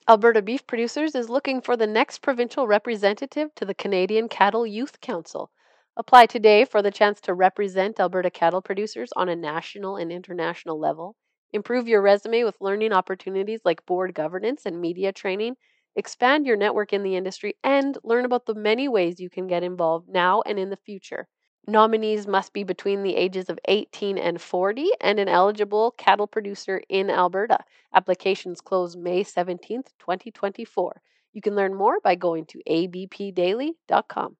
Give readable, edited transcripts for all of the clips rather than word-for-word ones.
Alberta Beef Producers is looking for the next provincial representative to the Canadian Cattle Youth Council. Apply today for the chance to represent Alberta cattle producers on a national and international level. Improve your resume with learning opportunities like board governance and media training. Expand your network in the industry and learn about the many ways you can get involved now and in the future. Nominees must be between the ages of 18 and 40 and an eligible cattle producer in Alberta. Applications close May 17th, 2024. You can learn more by going to abpdaily.com.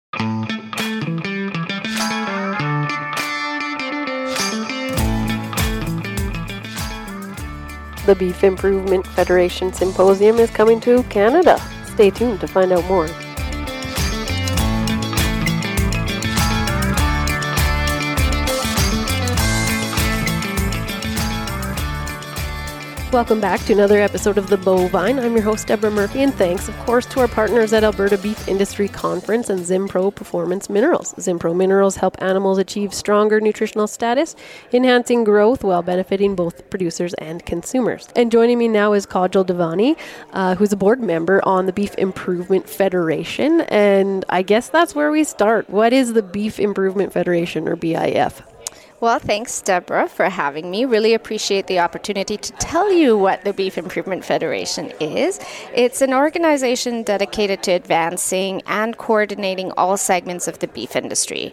The Beef Improvement Federation Symposium is coming to Canada. Stay tuned to find out more. Welcome back to another episode of The Bovine. I'm your host, Deborah Murphy, and thanks, of course, to our partners at Alberta Beef Industry Conference and Zimpro Performance Minerals. Zimpro Minerals help animals achieve stronger nutritional status, enhancing growth while benefiting both producers and consumers. And joining me now is Kajal Devani, who's a board member on the Beef Improvement Federation. And I guess that's where we start. What is the Beef Improvement Federation, or BIF? Well, thanks, Deborah, for having me. Really appreciate the opportunity to tell you what the Beef Improvement Federation is. It's an organization dedicated to advancing and coordinating all segments of the beef industry.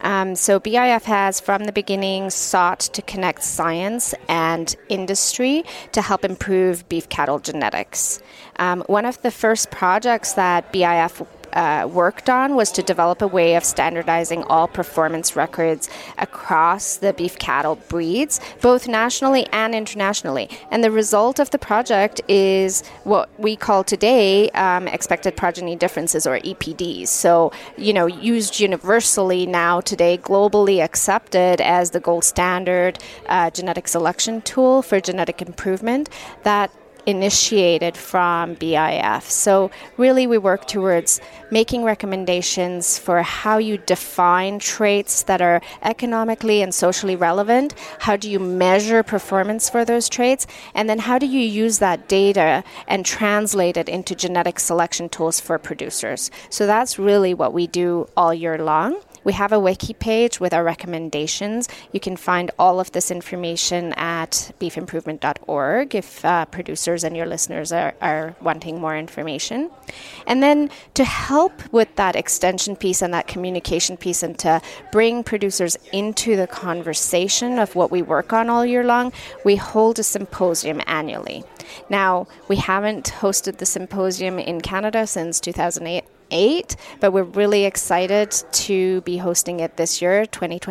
So BIF has, from the beginning, sought to connect science and industry to help improve beef cattle genetics. One of the first projects that BIF worked on was to develop a way of standardizing all performance records across the beef cattle breeds, both nationally and internationally. And the result of the project is what we call today expected progeny differences, or EPDs. So, used universally now today, globally accepted as the gold standard genetic selection tool for genetic improvement that initiated from BIF. So really we work towards making recommendations for how you define traits that are economically and socially relevant, how do you measure performance for those traits, and then how do you use that data and translate it into genetic selection tools for producers. So that's really what we do all year long. We have a wiki page with our recommendations. You can find all of this information at beefimprovement.org if producers and your listeners are wanting more information. And then to help with that extension piece and that communication piece and to bring producers into the conversation of what we work on all year long, we hold a symposium annually. Now, we haven't hosted the symposium in Canada since 2008. But we're really excited to be hosting it this year,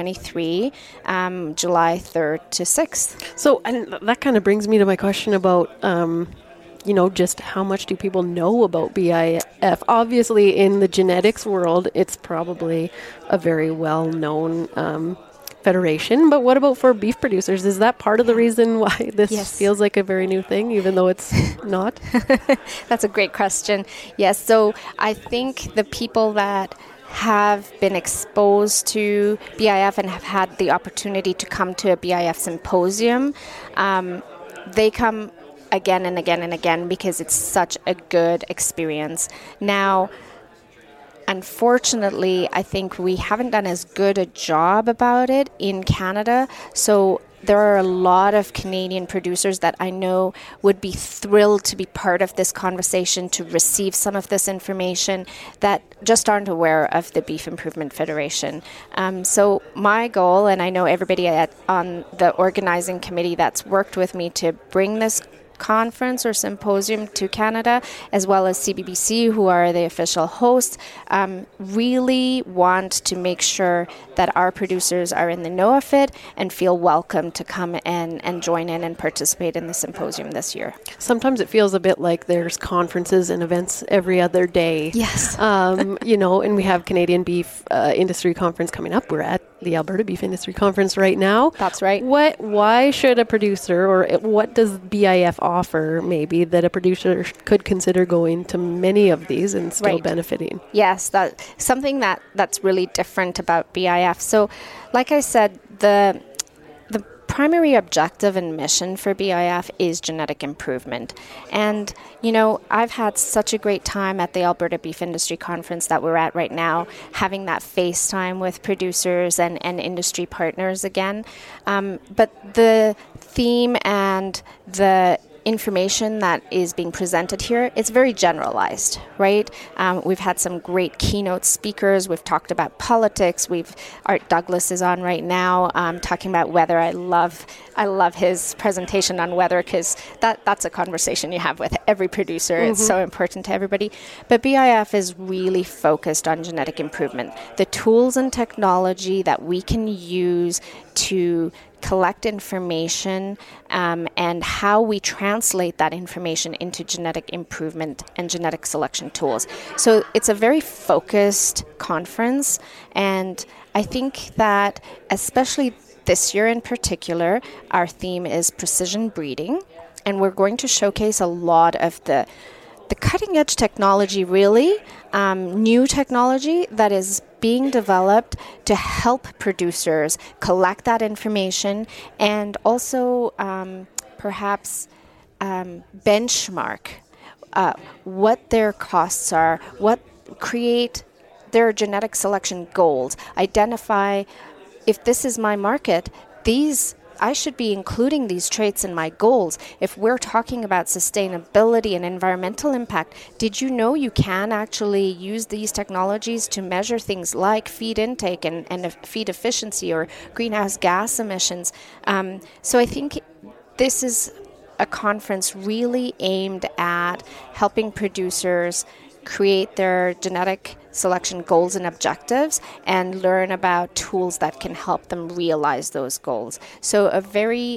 2023, July 3rd to 6th. So, and that kind of brings me to my question about, just how much do people know about BIF? Obviously, in the genetics world, it's probably a very well-known federation, but what about for beef producers? Is that part of the reason why this feels like a very new thing, even though it's not? That's a great question. Yes, so I think the people that have been exposed to BIF and have had the opportunity to come to a BIF symposium, they come again and again and again because it's such a good experience. Now, unfortunately, I think we haven't done as good a job about it in Canada. So there are a lot of Canadian producers that I know would be thrilled to be part of this conversation, to receive some of this information that just aren't aware of the Beef Improvement Federation. So my goal, and I know everybody on the organizing committee that's worked with me to bring this conference or symposium to Canada, as well as CBBC, who are the official hosts, really want to make sure that our producers are in the know of it and feel welcome to come and join in and participate in the symposium this year. Sometimes it feels a bit like there's conferences and events every other day. Yes. And we have Canadian Beef Industry Conference coming up. We're at the Alberta Beef Industry Conference right now. That's right. Why should a producer, or what does BIF offer maybe that a producer could consider going to many of these and still benefiting? Yes, that's something that's really different about BIF. So like I said, the primary objective and mission for BIF is genetic improvement. And, I've had such a great time at the Alberta Beef Industry Conference that we're at right now, having that FaceTime with producers and industry partners again. But the theme and the information that is being presented here, it's very generalized, right? We've had some great keynote speakers. We've talked about politics. Art Douglas is on right now talking about weather. I love his presentation on weather because that's a conversation you have with every producer. Mm-hmm. It's so important to everybody. But BIF is really focused on genetic improvement. The tools and technology that we can use to collect information and how we translate that information into genetic improvement and genetic selection tools. So it's a very focused conference, and I think that especially this year in particular, our theme is precision breeding, and we're going to showcase a lot of the cutting edge technology, really, new technology that is being developed to help producers collect that information and also perhaps benchmark what their costs are, create their genetic selection goals, identify if this is my market, I should be including these traits in my goals. If we're talking about sustainability and environmental impact, did you know you can actually use these technologies to measure things like feed intake and feed efficiency or greenhouse gas emissions? So I think this is a conference really aimed at helping producers create their genetic selection goals and objectives and learn about tools that can help them realize those goals. So a very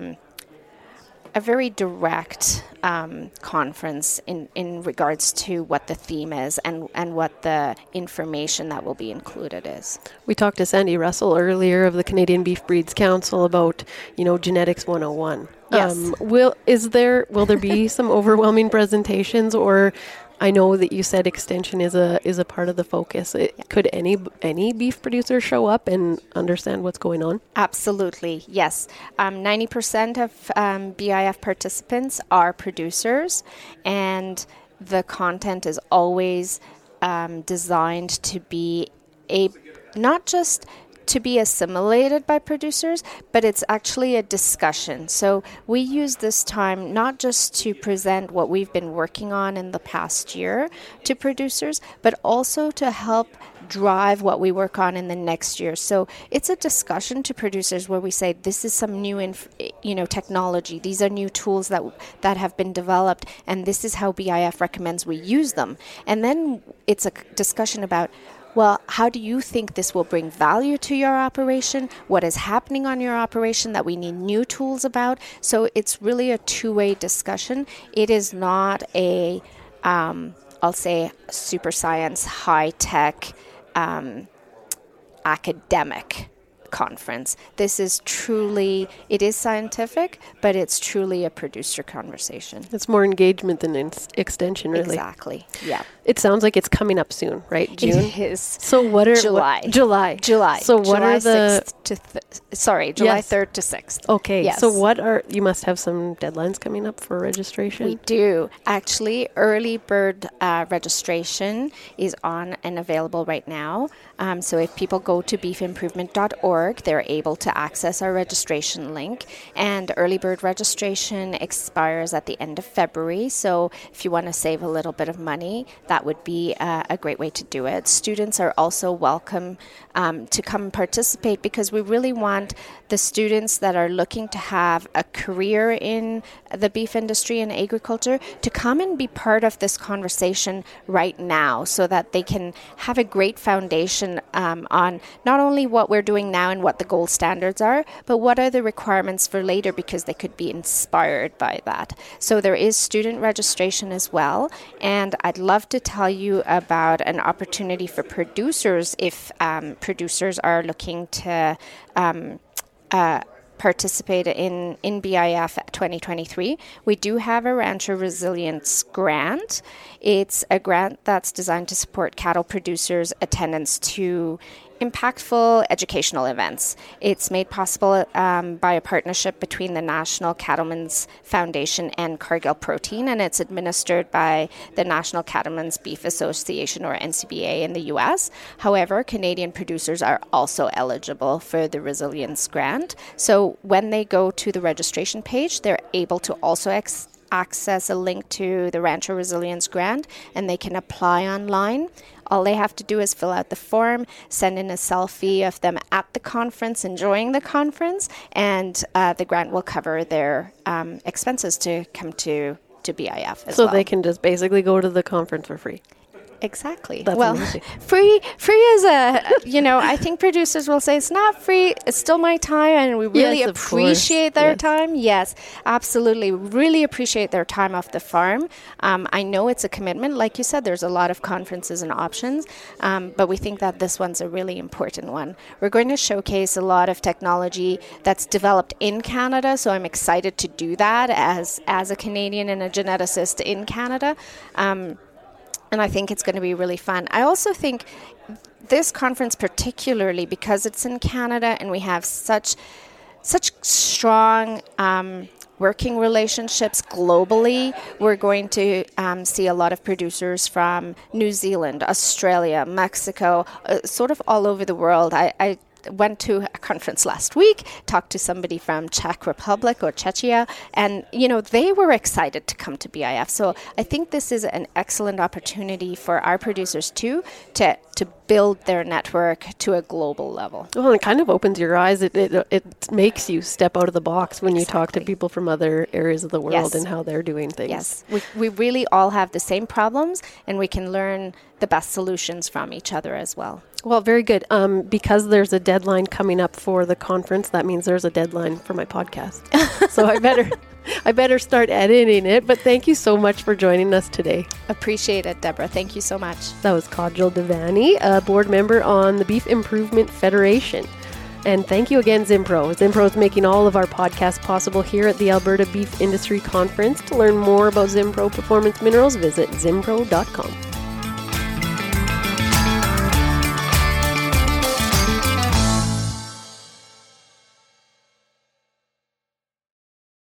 direct conference in regards to what the theme is and what the information that will be included is. We talked to Sandy Russell earlier of the Canadian Beef Breeds Council about, Genetics 101. Yes. Will there be some overwhelming presentations, or I know that you said extension is a part of the focus. Could any beef producer show up and understand what's going on? Absolutely, yes. 90% of BIF participants are producers, and the content is always designed to be not just to be assimilated by producers, but it's actually a discussion. So we use this time not just to present what we've been working on in the past year to producers, but also to help drive what we work on in the next year. So it's a discussion to producers where we say, this is some new technology. These are new tools that have been developed, and this is how BIF recommends we use them. And then it's a discussion about, well, how do you think this will bring value to your operation? What is happening on your operation that we need new tools about? So it's really a two-way discussion. It is not a, I'll say, super science, high-tech, academic conference. This is truly, it is scientific, but it's truly a producer conversation. It's more engagement than extension, really. Exactly, yeah. It sounds like it's coming up soon, right? June? It is. So what are... July. So what July are the... July 3rd to 6th. Okay, yes. So you must have some deadlines coming up for registration? We do. Actually, early bird registration is on and available right now. So if people go to beefimprovement.org, they're able to access our registration link. And early bird registration expires at the end of February. So if you want to save a little bit of money, that would be a great way to do it. Students are also welcome to come participate, because we really want the students that are looking to have a career in the beef industry and agriculture to come and be part of this conversation right now, so that they can have a great foundation on not only what we're doing now and what the gold standards are, but what are the requirements for later, because they could be inspired by that. So there is student registration as well, and I'd love to tell you about an opportunity for producers if producers are looking to participate in BIF 2023. We do have a Rancher Resilience Grant. It's a grant that's designed to support cattle producers' attendance to impactful educational events. It's made possible by a partnership between the National Cattlemen's Foundation and Cargill Protein, and it's administered by the National Cattlemen's Beef Association, or NCBA, in the U.S. However, Canadian producers are also eligible for the Resilience Grant. So when they go to the registration page, they're able to also access a link to the Rancho Resilience Grant, and they can apply online. All they have to do is fill out the form, send in a selfie of them at the conference, enjoying the conference, and the grant will cover their expenses to come to BIF as well. So they can just basically go to the conference for free. Exactly. That's well, amazing. free is I think producers will say it's not free. It's still my time, and we really appreciate their time. Yes, absolutely. Really appreciate their time off the farm. I know it's a commitment. Like you said, there's a lot of conferences and options, but we think that this one's a really important one. We're going to showcase a lot of technology that's developed in Canada, so I'm excited to do that as a Canadian and a geneticist in Canada. And I think it's going to be really fun. I also think this conference, particularly because it's in Canada and we have such strong working relationships globally, we're going to see a lot of producers from New Zealand, Australia, Mexico, sort of all over the world. I went to a conference last week, talked to somebody from Czech Republic or Czechia, and, they were excited to come to BIF. So I think this is an excellent opportunity for our producers too, to build their network to a global level. Well, it kind of opens your eyes. It makes you step out of the box when you talk to people from other areas of the world and how they're doing things. Yes, we really all have the same problems, and we can learn the best solutions from each other as well. Well, very good. Because there's a deadline coming up for the conference, that means there's a deadline for my podcast. So I better start editing it. But thank you so much for joining us today. Appreciate it, Deborah. Thank you so much. That was Kajal Devani, a board member on the Beef Improvement Federation. And thank you again, Zimpro. Zimpro is making all of our podcasts possible here at the Alberta Beef Industry Conference. To learn more about Zimpro Performance Minerals, visit zimpro.com.